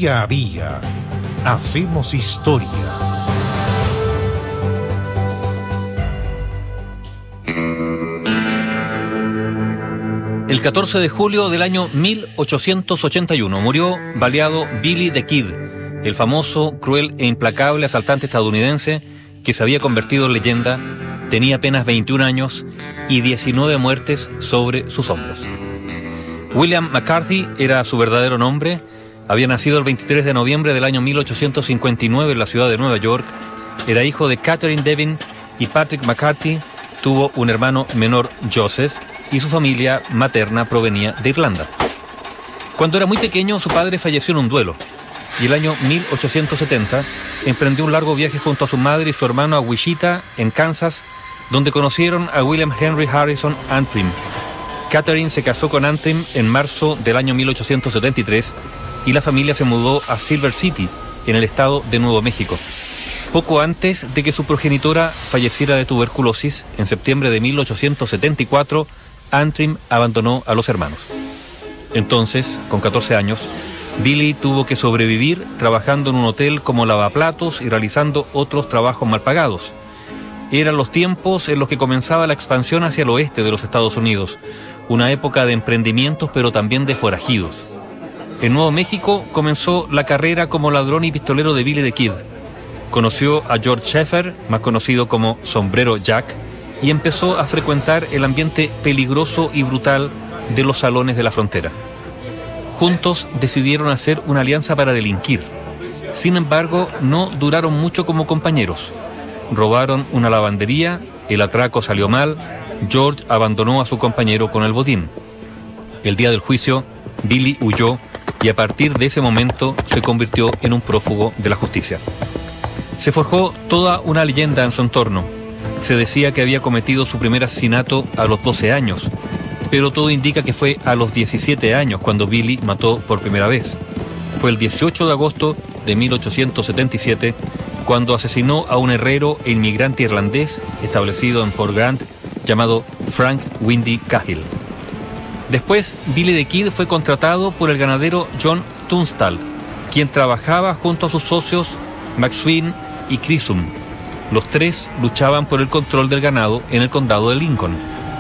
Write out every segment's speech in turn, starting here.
Día a día hacemos historia. El 14 de julio del año 1881 murió baleado Billy the Kid, el famoso, cruel e implacable asaltante estadounidense que se había convertido en leyenda. Tenía apenas 21 años y 19 muertes sobre sus hombros. William McCarthy era su verdadero nombre. Había nacido el 23 de noviembre del año 1859 en la ciudad de Nueva York. Era hijo de Catherine Devin y Patrick McCarthy. Tuvo un hermano menor, Joseph, y su familia materna provenía de Irlanda. Cuando era muy pequeño, su padre falleció en un duelo, y el año 1870 emprendió un largo viaje junto a su madre y su hermano a Wichita, en Kansas, donde conocieron a William Henry Harrison Antrim. Catherine se casó con Antrim en marzo del año 1873 y la familia se mudó a Silver City, en el estado de Nuevo México. Poco antes de que su progenitora falleciera de tuberculosis, en septiembre de 1874, Antrim abandonó a los hermanos. Entonces, con 14 años, Billy tuvo que sobrevivir trabajando en un hotel como lavaplatos y realizando otros trabajos mal pagados. Eran los tiempos en los que comenzaba la expansión hacia el oeste de los Estados Unidos, una época de emprendimientos pero también de forajidos. En Nuevo México comenzó la carrera como ladrón y pistolero de Billy the Kid. Conoció a George Schaefer, más conocido como Sombrero Jack, y empezó a frecuentar el ambiente peligroso y brutal de los salones de la frontera. Juntos decidieron hacer una alianza para delinquir. Sin embargo, no duraron mucho como compañeros. Robaron una lavandería, el atraco salió mal, George abandonó a su compañero con el botín. El día del juicio, Billy huyó y a partir de ese momento se convirtió en un prófugo de la justicia. Se forjó toda una leyenda en su entorno. Se decía que había cometido su primer asesinato a los 12 años, pero todo indica que fue a los 17 años cuando Billy mató por primera vez. Fue el 18 de agosto de 1877 cuando asesinó a un herrero e inmigrante irlandés establecido en Fort Grant llamado Frank Windy Cahill. Después, Billy the Kid fue contratado por el ganadero John Tunstall, quien trabajaba junto a sus socios McSween y Chisholm. Los tres luchaban por el control del ganado en el condado de Lincoln.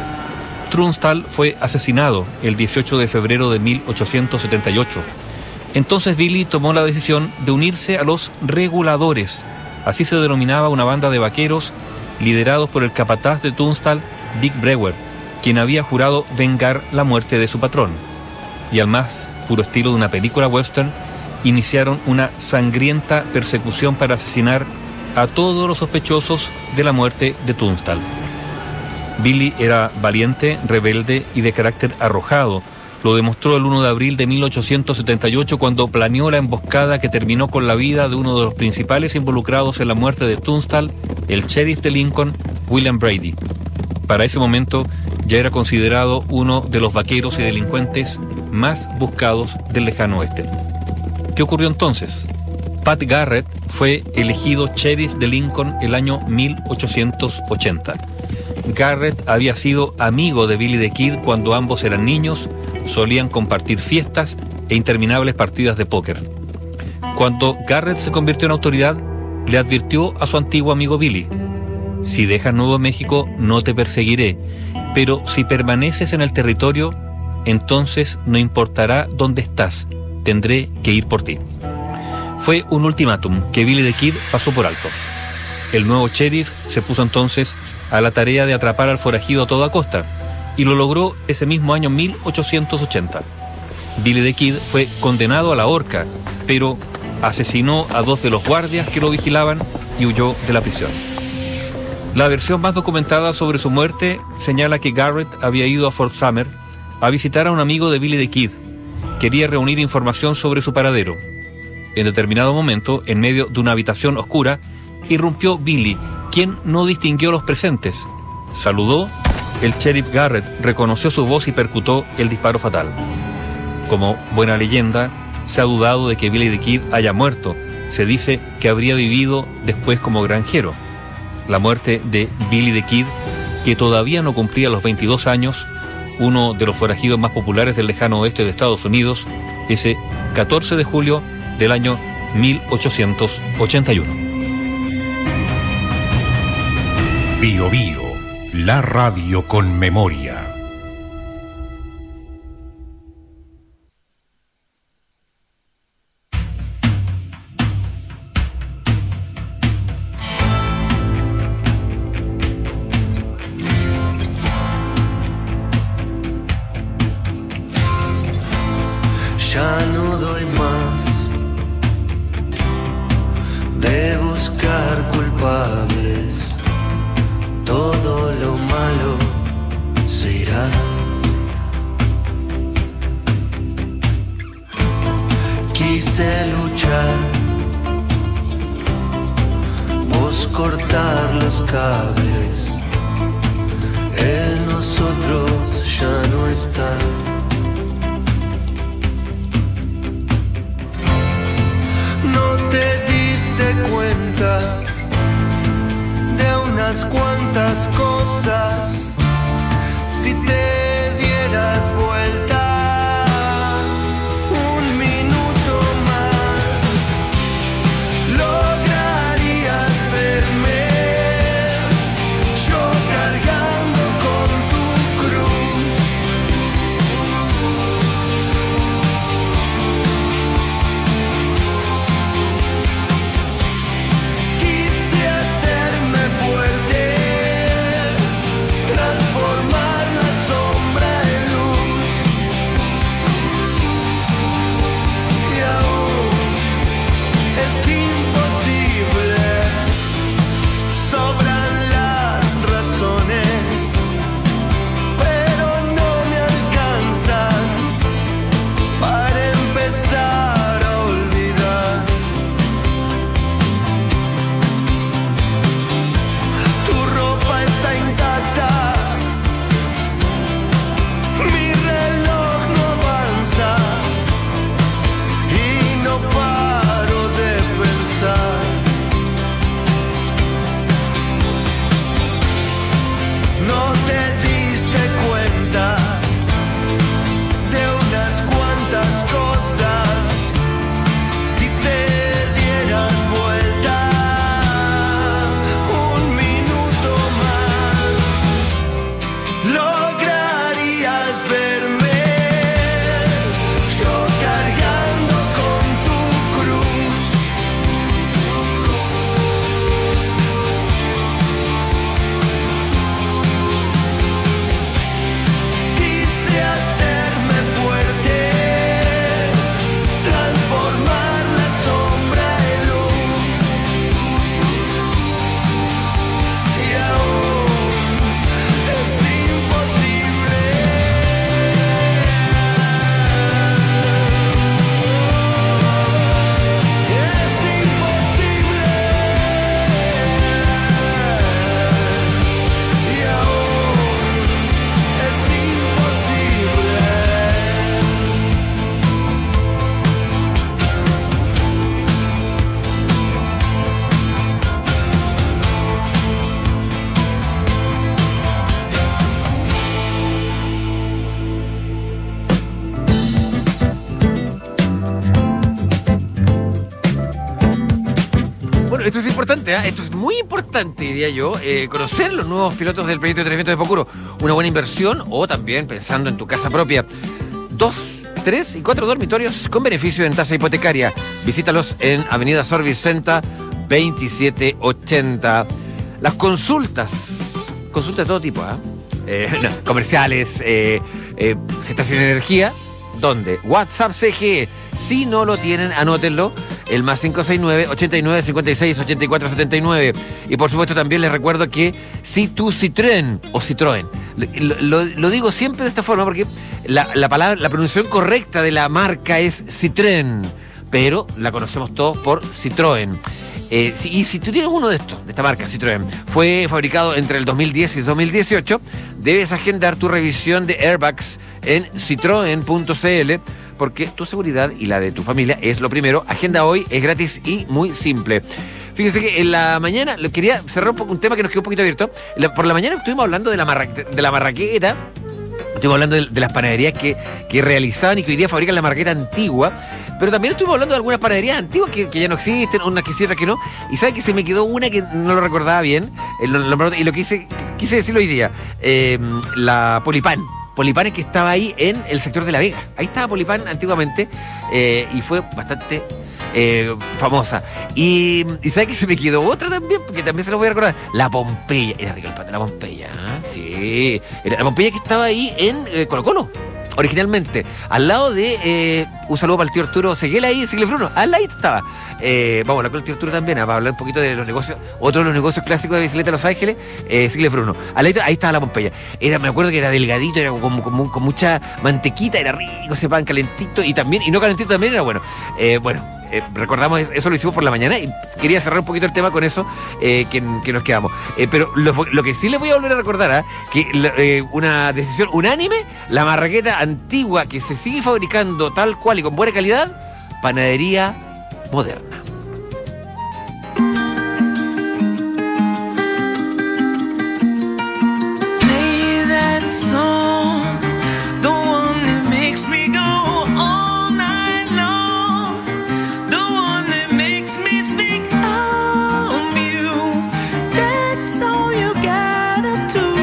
Tunstall fue asesinado el 18 de febrero de 1878. Entonces Billy tomó la decisión de unirse a los reguladores. Así se denominaba una banda de vaqueros liderados por el capataz de Tunstall, Dick Brewer, quien había jurado vengar la muerte de su patrón. Y al más puro estilo de una película western, iniciaron una sangrienta persecución para asesinar a todos los sospechosos de la muerte de Tunstall. Billy era valiente, rebelde y de carácter arrojado. Lo demostró el 1 de abril de 1878 cuando planeó la emboscada que terminó con la vida de uno de los principales involucrados en la muerte de Tunstall, el sheriff de Lincoln, William Brady. Para ese momento ya era considerado uno de los vaqueros y delincuentes más buscados del lejano oeste. ¿Qué ocurrió entonces? Pat Garrett fue elegido sheriff de Lincoln el año 1880. Garrett había sido amigo de Billy the Kid cuando ambos eran niños, solían compartir fiestas e interminables partidas de póker. Cuando Garrett se convirtió en autoridad, le advirtió a su antiguo amigo Billy: si dejas Nuevo México no te perseguiré, pero si permaneces en el territorio, entonces no importará dónde estás, tendré que ir por ti. Fue un ultimátum que Billy the Kid pasó por alto. El nuevo sheriff se puso entonces a la tarea de atrapar al forajido a toda costa, y lo logró ese mismo año 1880. Billy the Kid fue condenado a la horca, pero asesinó a 2 de los guardias que lo vigilaban y huyó de la prisión. La versión más documentada sobre su muerte señala que Garrett había ido a Fort Sumner a visitar a un amigo de Billy the Kid. Quería reunir información sobre su paradero. En determinado momento, en medio de una habitación oscura, irrumpió Billy, quien no distinguió a los presentes. Saludó, el sheriff Garrett reconoció su voz y percutó el disparo fatal. Como buena leyenda, se ha dudado de que Billy the Kid haya muerto. Se dice que habría vivido después como granjero. La muerte de Billy the Kid, que todavía no cumplía los 22 años, uno de los forajidos más populares del lejano oeste de Estados Unidos, ese 14 de julio del año 1881. Bio Bio, la radio con memoria. Ya no doy más de buscar culpables. Todo lo malo se irá. Quise luchar, vos cortar los cables. En nosotros ya no está. No te diste cuenta de unas cuantas cosas. Si te dieras vuelta un minuto más, lograrías verme yo cargando con tu cruz. Quise hacerme fuerte, transformar la sombra en luz. Y aún es imposible, sobran las razones, pero no me alcanzan para empezar a olvidar. Tu ropa está intacta, mi reloj no avanza y no paro de pensar. No te diste cuenta de unas cuantas cosas. Si te dieras vuelta un minuto más, lograrías verme yo cargando con tu cruz. Quise hacerme fuerte, transformar la sombra en luz. Y aún es imposible. Es imposible. Y aún es imposible. Bueno, esto es importante, ¿eh? Esto es muy importante, diría yo, conocer los nuevos pilotos del proyecto de tratamiento de Pocuro. Una buena inversión, o también pensando en tu casa propia. 2, 3 y 4 dormitorios con beneficio en tasa hipotecaria. Visítalos en Avenida Sor Vicenta 2780. Las consultas de todo tipo, comerciales, si estás sin energía, ¿dónde? WhatsApp CGE. Si no lo tienen, anótenlo. El más 569-89-56-84-79. Y por supuesto también les recuerdo que si tu Citroën o Citroën, lo digo siempre de esta forma porque la pronunciación correcta de la marca es Citroën, pero la conocemos todos por Citroën. Y si tú tienes uno de estos, de esta marca Citroën, fue fabricado entre el 2010 y 2018, debes agendar tu revisión de airbags en citroen.cl, porque tu seguridad y la de tu familia es lo primero. Agenda hoy, es gratis y muy simple. Fíjense que en la mañana, quería cerrar un tema que nos quedó un poquito abierto. Por la mañana estuvimos hablando de la marraqueta, Estuvimos hablando de las panaderías que realizaban y que hoy día fabrican la marraqueta antigua. Pero también estuvimos hablando de algunas panaderías antiguas que ya no existen, unas que sí, otras que no. Y sabe que se me quedó una que no lo recordaba bien. Y lo quise decirlo hoy día. La Polipán. Polipán es que estaba ahí en el sector de La Vega. Ahí estaba Polipán antiguamente. Y fue bastante famosa. Y sabe que se me quedó otra también, porque también se lo voy a recordar. La Pompeya. Era rico el pan de la Pompeya. Sí. Era la Pompeya que estaba ahí en Colo Colo. Originalmente, al lado de un saludo para el tío Arturo Seguela ahí, Sigle Bruno, al lado estaba. Vamos a hablar con el tío Arturo también, para hablar un poquito de los negocios, otro de los negocios clásicos de bicicleta de Los Ángeles, Sigle Bruno. Al lado, ahí estaba la Pompeya. Me acuerdo que era delgadito, era con mucha mantequita, era rico ese pan calentito y no calentito también era bueno. Recordamos eso, lo hicimos por la mañana y quería cerrar un poquito el tema con eso que nos quedamos. Pero lo que sí les voy a volver a recordar, que una decisión unánime, la marraqueta antigua que se sigue fabricando tal cual y con buena calidad, panadería moderna. Play that song, the one that makes me go all night long, the one that makes me think of you. That's all you gotta do.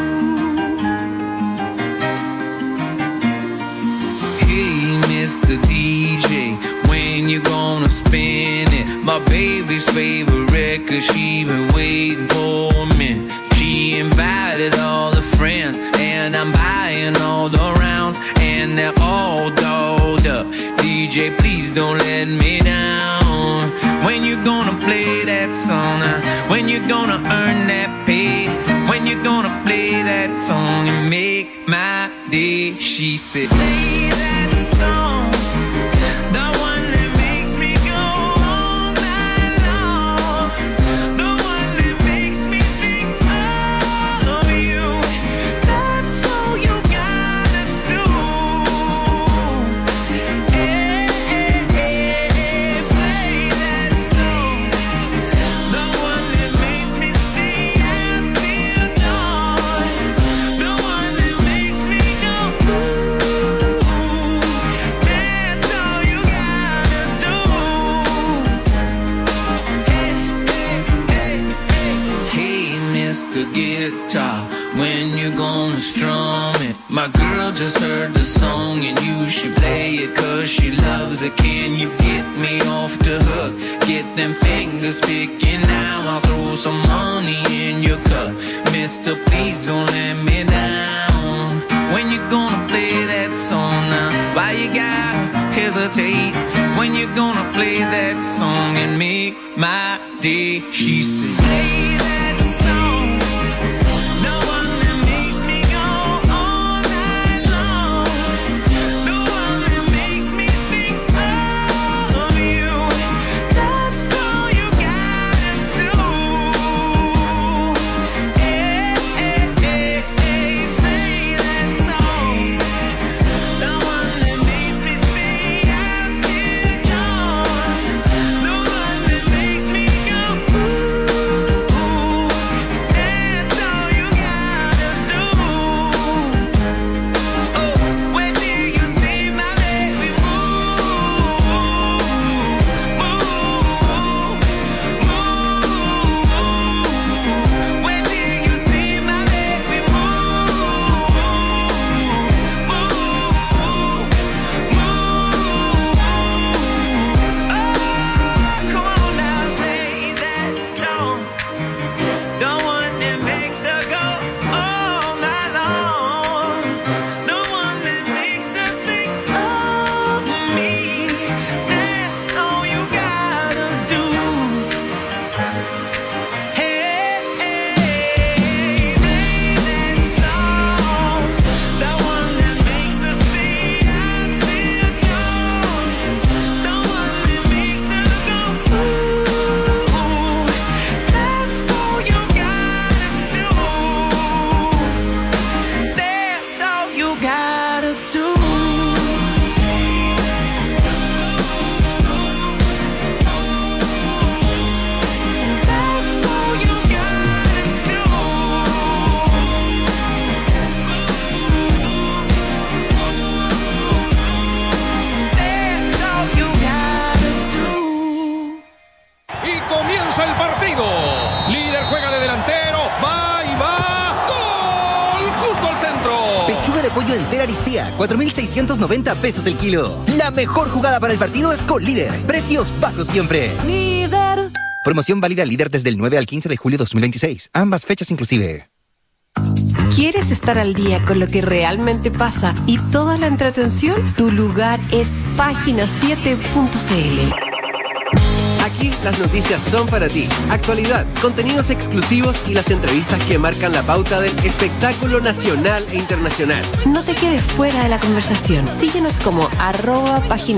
Hey, Mr. DJ, when you gonna spin it? My baby's favorite record, she been waiting for me. She invited all the friends, and I'm buying all the rounds, and they're all dolled up. DJ, please don't let me down. When you gonna play that song? When you gonna earn that pay? When you gonna play that song and make my day? She said, play that song, the one that makes me go all night long, the one that makes me think of you. That's all you gotta do. Hey, play that song, the one that makes me stay until dawn, the one that makes me go ooh. That's all you gotta do. Hey, Mr. Guitar, when you gonna strum it? My girl just heard the song and you should play it 'cause she loves it. Can you get me off the hook? Get them fingers picking now. I'll throw some money in your cup. Mister, please don't let me down. When you gonna play that song now? Why you gotta hesitate? When you gonna play that song and make my day? She said, play that song, the one that makes me go all night long, the one that makes me think of you. That's all you gotta do. Hey, play that song, the one that makes me stay out till dawn, the one that makes me go ooh. pollo entera Aristía, 4.690 pesos el kilo. La mejor jugada para el partido es con Líder. Precios bajos siempre. Líder. Promoción válida Líder desde el 9 al 15 de julio 2026. Ambas fechas inclusive. ¿Quieres estar al día con lo que realmente pasa y toda la entretención? Tu lugar es Página7.cl. Aquí las noticias son para ti. Actualidad, contenidos exclusivos y las entrevistas que marcan la pauta del espectáculo nacional e internacional. No te quedes fuera de la conversación. Síguenos como @Página